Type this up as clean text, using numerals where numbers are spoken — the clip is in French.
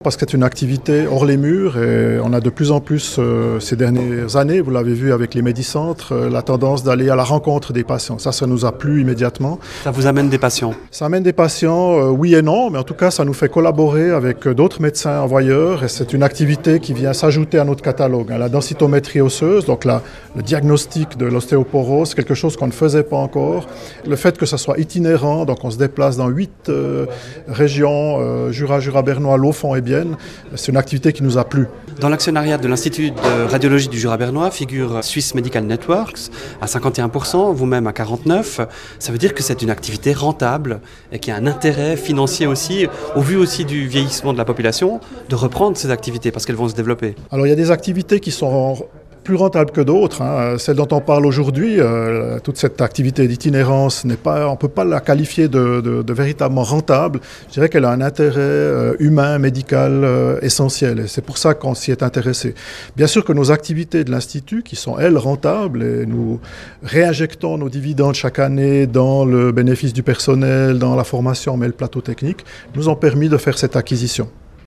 Parce que c'est une activité hors les murs et on a de plus en plus ces dernières années, vous l'avez vu avec les Médicentres, la tendance d'aller à la rencontre des patients. Ça nous a plu immédiatement. Ça vous amène des patients? Ça amène des patients, oui et non, mais en tout cas ça nous fait collaborer avec d'autres médecins envoyeurs et c'est une activité qui vient s'ajouter à notre catalogue. La densitométrie osseuse, donc le diagnostic de l'ostéoporose, c'est quelque chose qu'on ne faisait pas encore. Le fait que ça soit itinérant, donc on se déplace dans 8 régions, Jura bernois, Laufont et c'est une activité qui nous a plu. Dans l'actionnariat de l'Institut de radiologie du Jura bernois figure Swiss Medical Networks à 51%, vous-même à 49%. Ça veut dire que c'est une activité rentable et qu'il y a un intérêt financier aussi, au vu aussi du vieillissement de la population, de reprendre ces activités parce qu'elles vont se développer. Alors il y a des activités qui sont plus rentable que d'autres. Celle dont on parle aujourd'hui, toute cette activité d'itinérance, on ne peut pas la qualifier de véritablement rentable. Je dirais qu'elle a un intérêt humain, médical essentiel. Et c'est pour ça qu'on s'y est intéressé. Bien sûr que nos activités de l'Institut, qui sont, elles, rentables, et nous réinjectons nos dividendes chaque année dans le bénéfice du personnel, dans la formation, mais le plateau technique, nous ont permis de faire cette acquisition.